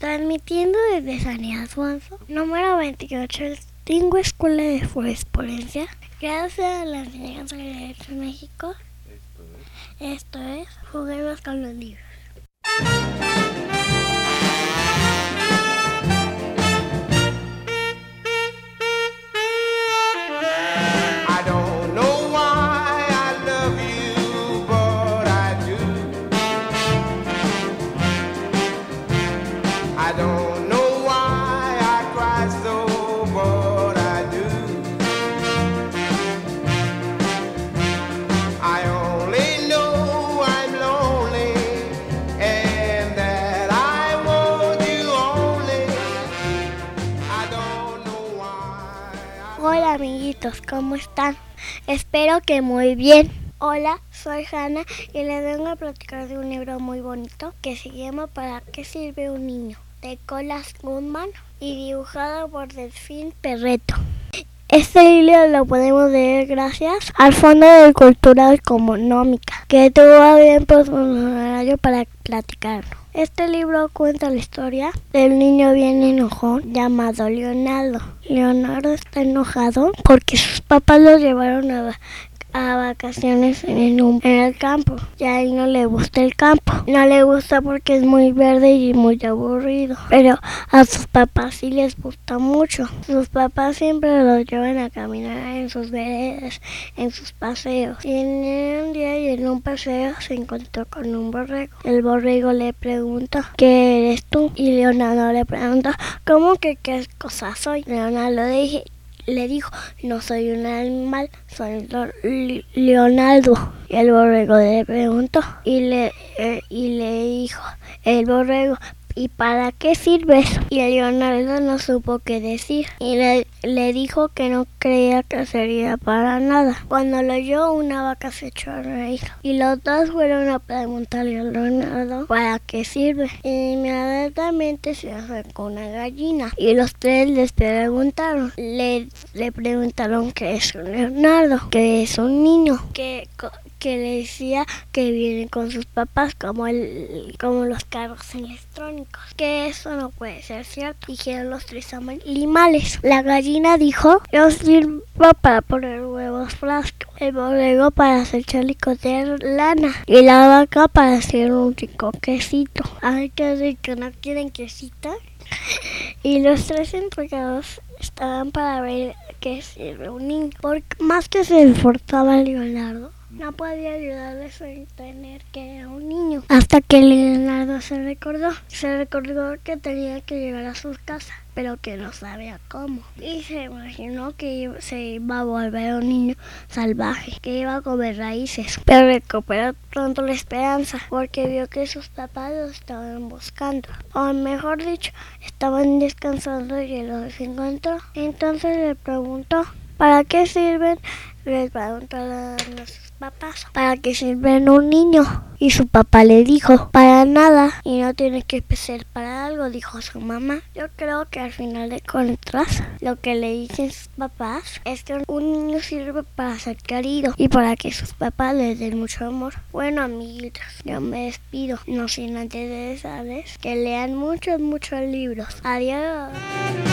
Transmitiendo desde San Alfonso, número 28, el Tingo Escuela de Jurisprudencia. Gracias a la enseñanza de Derecho en México. Esto es Juguemos con los libros. I don't know why I cry so, but I do. I only know I'm lonely and that I want you only. I don't know why. Hola amiguitos, ¿cómo están? Espero que muy bien. Hola, soy Hanna y les vengo a platicar de un libro muy bonito que se llama ¿Para qué sirve un niño?, de Colas Goodman y dibujado por Delfín Perreto. Este libro lo podemos leer gracias al Fondo de Cultura Económica, que tuvo bien por su honorario para platicarlo. Este libro cuenta la historia del niño bien enojón llamado Leonardo. Leonardo está enojado porque sus papás lo llevaron a vacaciones en el campo. Y a él no le gusta el campo. No le gusta porque es muy verde y muy aburrido. Pero a sus papás sí les gusta mucho. Sus papás siempre lo llevan a caminar en sus veredas, en sus paseos. Y en un día y en un paseo se encontró con un borrego. El borrego le pregunta: ¿qué eres tú? Y Leonardo le pregunta: ¿cómo que qué cosa soy? Leonardo le dijo: no soy un animal, soy Leonardo. Y el borrego le preguntó y le dijo el borrego: ¿y para qué sirves? Y Leonardo no supo qué decir y le dijo que no creía que sería para nada. Cuando lo oyó, una vaca se echó a reír y los dos fueron a preguntarle a Leonardo para qué sirve. Inmediatamente se acercó una gallina y los tres les preguntaron. Le preguntaron qué es un Leonardo, que es un niño, que le decía que viene con sus papás como los carros electrónicos, que eso no puede ser cierto, dijeron los tres animales. La gallina dijo: yo sirvo para poner huevos frescos, el borrego para hacer chalicotear lana y la vaca para hacer un rico quesito. Ay, qué rico, ¿no quieren quesito? Y los tres enfocados estaban para ver qué sirve un niño. Más que se esforzaba Leonardo, no podía ayudarles a entender que era un niño. Hasta que Leonardo se recordó que tenía que llegar a su casa, pero que no sabía cómo. Y se imaginó que se iba a volver un niño salvaje, que iba a comer raíces. Pero recuperó pronto la esperanza, porque vio que sus papás lo estaban buscando. O mejor dicho, estaban descansando y él los encontró. Entonces le preguntó: ¿para qué sirven? Les preguntó a sus papás: ¿para qué sirven un niño? Y su papá le dijo: para nada, y no tiene que ser para algo, dijo su mamá. Yo creo que al final de cuentas, lo que le dicen sus papás es que un niño sirve para ser querido y para que sus papás les den mucho amor. Bueno, amiguitos, yo me despido, no sin antes de desearles que lean muchos libros. Adiós.